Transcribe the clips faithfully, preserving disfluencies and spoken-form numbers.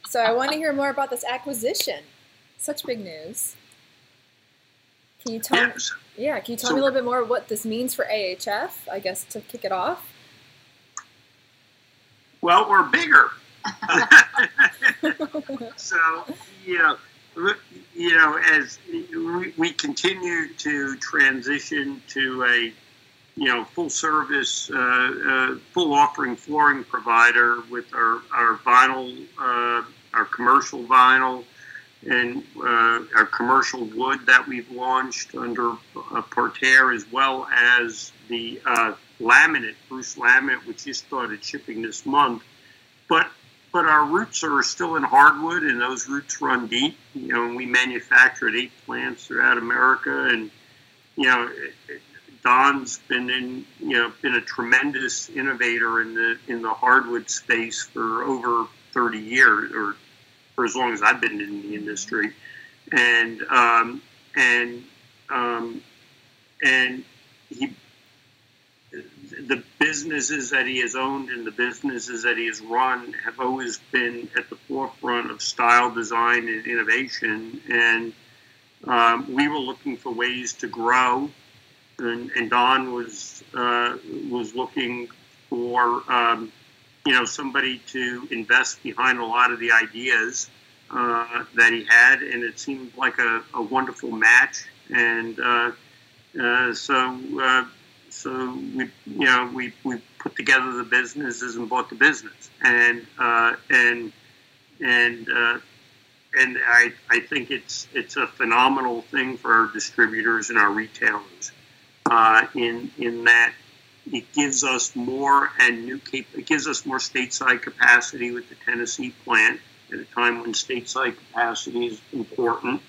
So I want to hear more about this acquisition. Such big news. Can you tell Yes. me? Yeah, can you tell So- me a little bit more what this means for A H F? I guess to kick it off. Well, we're bigger. So, you know, you know, as we, we continue to transition to a, you know, full service, uh, uh, full offering flooring provider with our, our vinyl, uh, our commercial vinyl and uh, our commercial wood that we've launched under uh, Parterre, as well as the uh, laminate, Bruce laminate, which just started shipping this month. But but our roots are still in hardwood, and those roots run deep. You know, we manufacture at eight plants throughout America, and you know, Don's been in you know been a tremendous innovator in the in the hardwood space for over thirty years, or for as long as I've been in the industry, and um, and um, and he. The businesses that he has owned and the businesses that he has run have always been at the forefront of style, design, and innovation. And um, we were looking for ways to grow, and, and Don was uh, was looking for um, you know somebody to invest behind a lot of the ideas uh, that he had, and it seemed like a, a wonderful match. And uh, uh, so. Uh, So we, you know, we, we put together the businesses and bought the business, and uh, and and uh, and I I think it's it's a phenomenal thing for our distributors and our retailers, uh, in in that it gives us more and new cap- it gives us more stateside capacity with the Tennessee plant at a time when stateside capacity is important.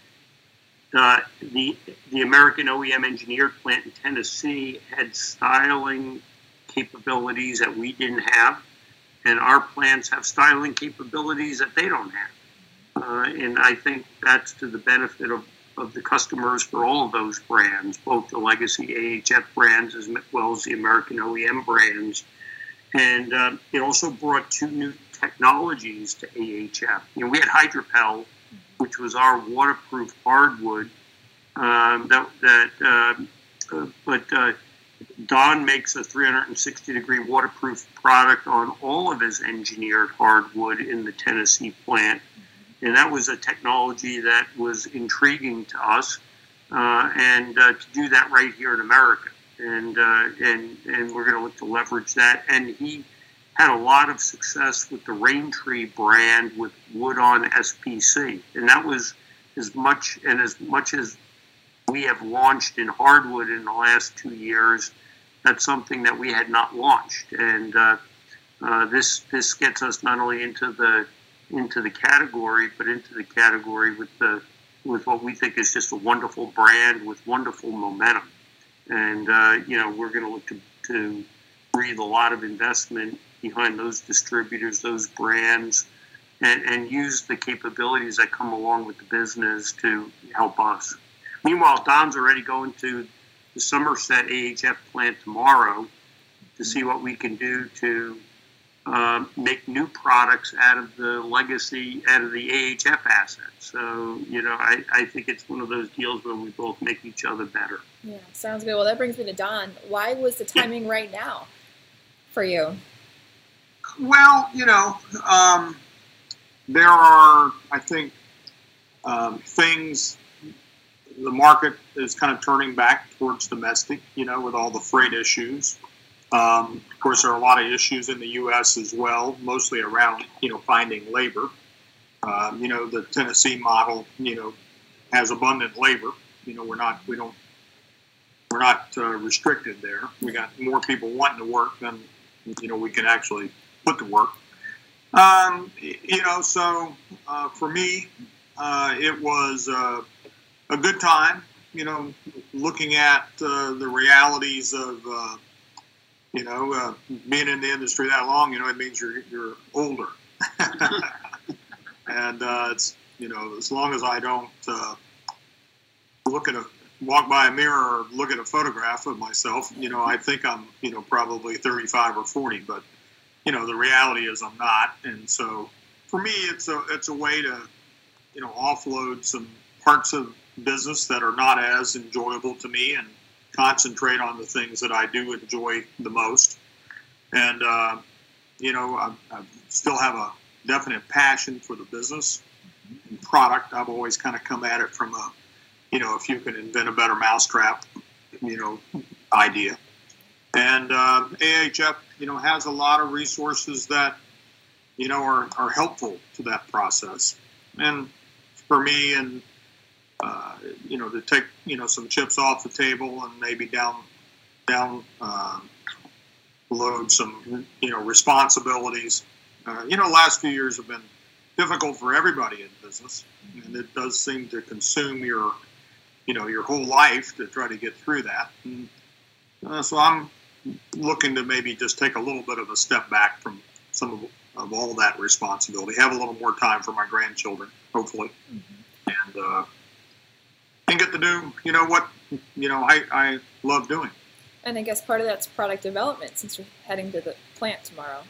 Uh, the the American O E M engineered plant in Tennessee had styling capabilities that we didn't have, and our plants have styling capabilities that they don't have. Uh, and I think that's to the benefit of, of the customers for all of those brands, both the legacy A H F brands as well as the American O E M brands. And uh, it also brought two new technologies to A H F. You know, we had Hydropel, which was our waterproof hardwood. Um, that, that um, uh, but uh, Don makes a three hundred sixty degree waterproof product on all of his engineered hardwood in the Tennessee plant, and that was a technology that was intriguing to us, uh, and uh, to do that right here in America, and uh, and and we're going to look to leverage that. And he had a lot of success with the Raintree brand with wood on S P C, and that was as much and as much as we have launched in hardwood in the last two years. That's something that we had not launched, and uh, uh, this this gets us not only into the into the category, but into the category with the with what we think is just a wonderful brand with wonderful momentum. And uh, you know, we're going to look to to breathe a lot of investment behind those distributors, those brands, and, and use the capabilities that come along with the business to help us. Meanwhile, Don's already going to the Somerset A H F plant tomorrow to see what we can do to uh, make new products out of the legacy, out of the A H F assets. So, you know, I, I think it's one of those deals where we both make each other better. Yeah, sounds good. Well, that brings me to Don. Why was the timing right now for you? Well, you know, um, there are, I think, um, things, the market is kind of turning back towards domestic, you know, with all the freight issues. Um, of course, there are a lot of issues in the U S as well, mostly around, you know, finding labor. Um, you know, the Tennessee model, you know, has abundant labor. You know, we're not, we don't, we're not uh, restricted there. We got more people wanting to work than, you know, we can actually put to work. Um, you know, so uh, for me, uh, it was uh, a good time, you know, looking at uh, the realities of, uh, you know, uh, being in the industry that long, you know, it means you're, you're older. And uh, it's, you know, as long as I don't uh, look at a, walk by a mirror or look at a photograph of myself, you know, I think I'm, you know, probably thirty-five or forty, but, you know, the reality is I'm not. And so for me, it's a it's a way to, you know, offload some parts of business that are not as enjoyable to me and concentrate on the things that I do enjoy the most. And uh, you know, I, I still have a definite passion for the business and product. I've always kind of come at it from a, you know, if you can invent a better mousetrap, you know, idea. And uh, A H F, you know, has a lot of resources that, you know, are, are helpful to that process. And for me, and, uh, you know, to take, you know, some chips off the table and maybe down, down, uh, load some, you know, responsibilities. Uh, you know, last few years have been difficult for everybody in business, and it does seem to consume your, you know, your whole life to try to get through that. And, uh, so I'm looking to maybe just take a little bit of a step back from some of, of all that responsibility, have a little more time for my grandchildren, hopefully, mm-hmm. and uh, and get to do, you know, what, you know, I, I love doing. And I guess part of that's product development, since you're heading to the plant tomorrow.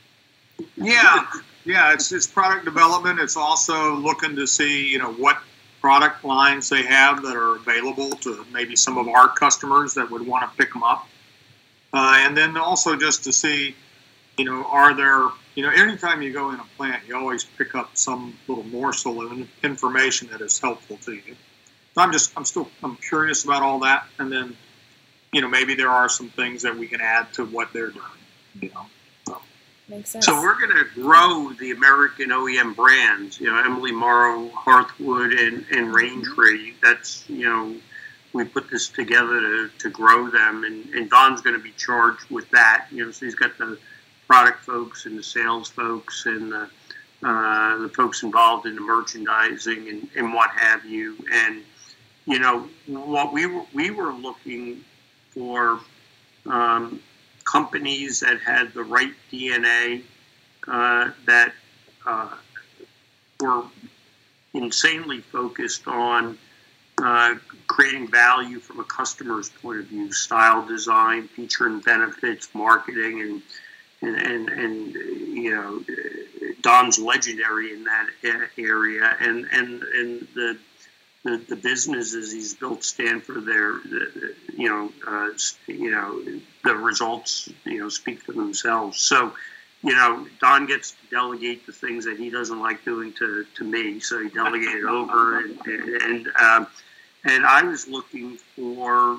Yeah, yeah, it's it's product development. It's also looking to see, you know, what product lines they have that are available to maybe some of our customers that would want to pick them up. Uh, and then also just to see, you know, are there, you know, anytime you go in a plant, you always pick up some little morsel of information that is helpful to you. So I'm just, I'm still, I'm curious about all that. And then, you know, maybe there are some things that we can add to what they're doing, you know. So, makes sense. So we're going to grow the American O E M brands, you know, Emily Morrow, Hearthwood, and, and Raintree. That's, you know, we put this together to, to grow them, and, and Don's going to be charged with that. You know, so he's got the product folks and the sales folks and the, uh, the folks involved in the merchandising and, and what have you. And, you know, what we were, we were looking for um, companies that had the right D N A, uh, that uh, were insanely focused on uh, creating value from a customer's point of view, style, design, feature and benefits, marketing, and and and, and you know, Don's legendary in that area, and and and the the, the businesses he's built stand for their, you know, uh, you know, the results, you know, speak for themselves. So, you know, Don gets to delegate the things that he doesn't like doing to, to me, so he delegated over, and and um, and I was looking for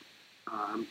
um,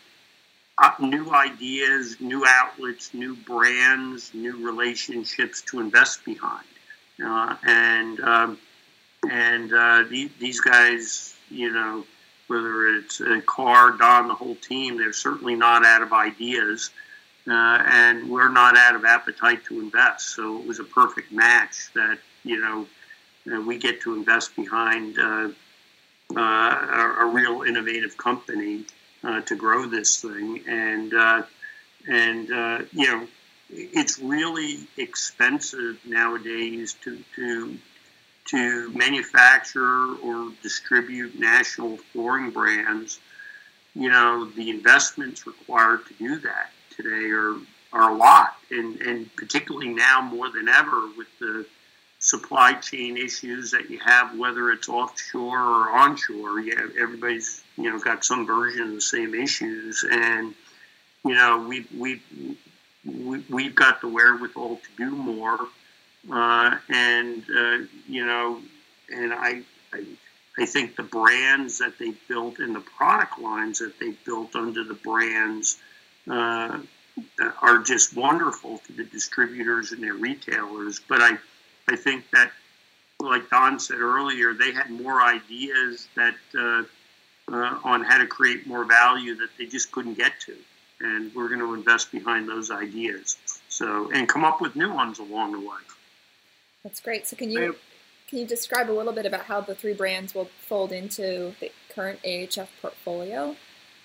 new ideas, new outlets, new brands, new relationships to invest behind, uh, and. Um, And uh, the, these guys, you know, whether it's a car, Don, the whole team, they're certainly not out of ideas, uh, and we're not out of appetite to invest. So it was a perfect match that, you know, uh, we get to invest behind uh, uh, a, a real innovative company uh, to grow this thing. And, uh, and uh, you know, it's really expensive nowadays to to to manufacture or distribute national flooring brands. You know, the investments required to do that today are, are a lot. And, and particularly now more than ever with the supply chain issues that you have, whether it's offshore or onshore, you have, everybody's, you know, got some version of the same issues. And, you know, we, we, we, we've got the wherewithal to do more. Uh, and, uh, you know, and I, I I think the brands that they've built and the product lines that they've built under the brands uh, are just wonderful to the distributors and their retailers. But I, I think that, like Don said earlier, they had more ideas that uh, uh, on how to create more value that they just couldn't get to. And we're going to invest behind those ideas. So, and come up with new ones along the way. That's great. So can you can you describe a little bit about how the three brands will fold into the current A H F portfolio?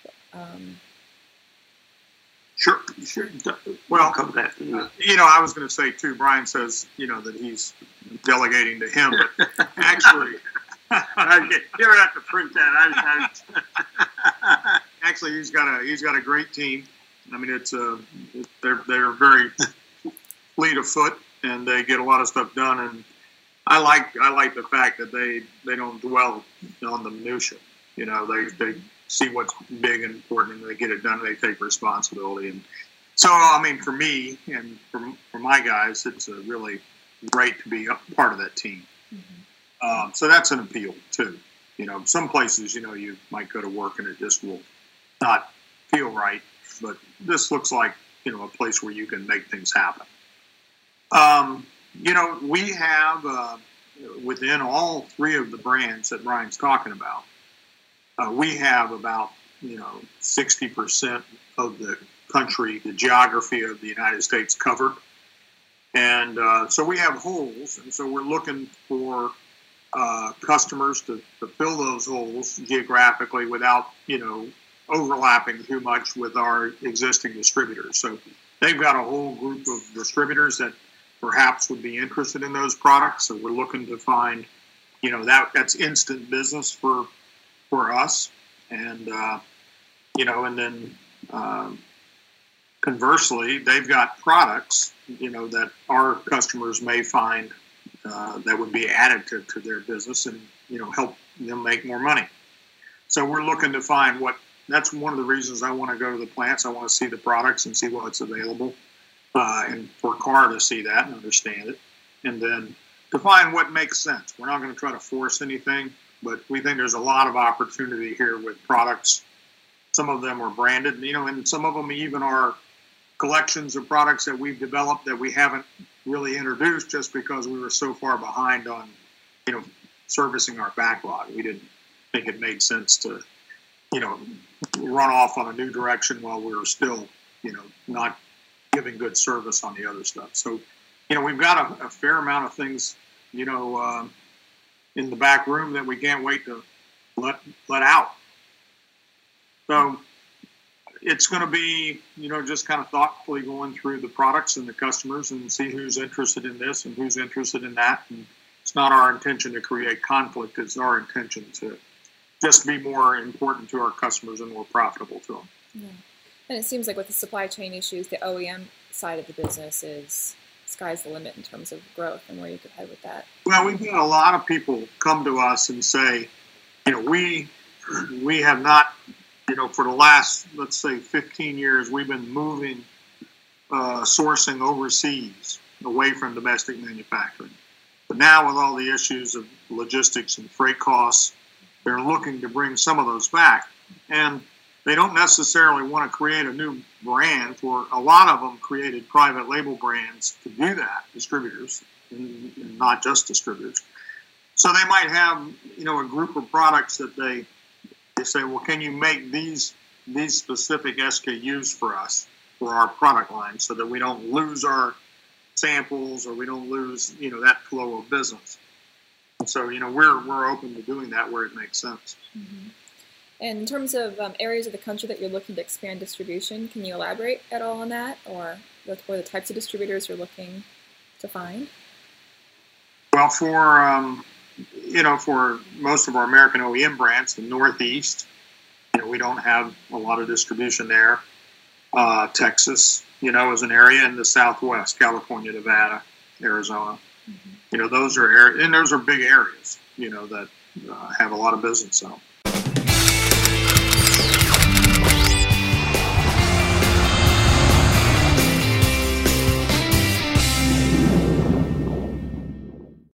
Um, sure, sure. Well, come back. Uh, you know, I was going to say too. Brian says, you know, that he's delegating to him, but actually, you don't have to print that. I, actually, he's got a he's got a great team. I mean, it's a they're they're very fleet of foot. and they get a lot of stuff done. And I like I like the fact that they, they don't dwell on the minutia. You know, they, they see what's big and important, and they get it done, and they take responsibility. And so, I mean, for me and for, for my guys, it's a really great to be a part of that team. Mm-hmm. Um, so that's an appeal, too. You know, some places, you know, you might go to work and it just will not feel right, but this looks like, you know, a place where you can make things happen. Um, you know, we have, uh, within all three of the brands that Brian's talking about, uh, we have about, you know, sixty percent of the country, the geography of the United States covered. And uh, so we have holes, and so we're looking for uh, customers to, to fill those holes geographically without, you know, overlapping too much with our existing distributors. So they've got a whole group of distributors that perhaps would be interested in those products. So we're looking to find, you know, that that's instant business for for us. And, uh, you know, and then um, conversely, they've got products, you know, that our customers may find uh, that would be additive to their business and, you know, help them make more money. So we're looking to find what, that's one of the reasons I want to go to the plants. I want to see the products and see what's available. Uh, and for Carr to see that and understand it, and then to find what makes sense. We're not going to try to force anything, but we think there's a lot of opportunity here with products. Some of them are branded, you know, and some of them even are collections of products that we've developed that we haven't really introduced just because we were so far behind on, you know, servicing our backlog. We didn't think it made sense to, you know, run off on a new direction while we were still, you know, not giving good service on the other stuff. So, you know, we've got a, a fair amount of things, you know, um, in the back room that we can't wait to let let out. So it's going to be, you know, just kind of thoughtfully going through the products and the customers and see who's interested in this and who's interested in that. And it's not our intention to create conflict. It's our intention to just be more important to our customers and more profitable to them. Yeah. And it seems like with the supply chain issues, the O E M side of the business is sky's the limit in terms of growth and where you could head with that. Well, we've had a lot of people come to us and say, you know, we we have not, you know, for the last, let's say, fifteen years, we've been moving uh, sourcing overseas away from domestic manufacturing. But now with all the issues of logistics and freight costs, they're looking to bring some of those back. And they don't necessarily want to create a new brand. For a lot of them created private label brands to do that, distributors, and, and not just distributors. So they might have, you know, a group of products that they they say, well, can you make these these specific S K Us for us for our product line so that we don't lose our samples or we don't lose, you know, that flow of business. And so, you know, we're we're open to doing that where it makes sense. Mm-hmm. And in terms of um, areas of the country that you're looking to expand distribution, can you elaborate at all on that, or what the types of distributors you're looking to find? Well, for um, you know, for most of our American O E M brands, the Northeast, you know, we don't have a lot of distribution there. Uh, Texas, you know, is an area, in the Southwest, California, Nevada, Arizona. Mm-hmm. You know, those are areas, and those are big areas, you know, that uh, have a lot of business in them.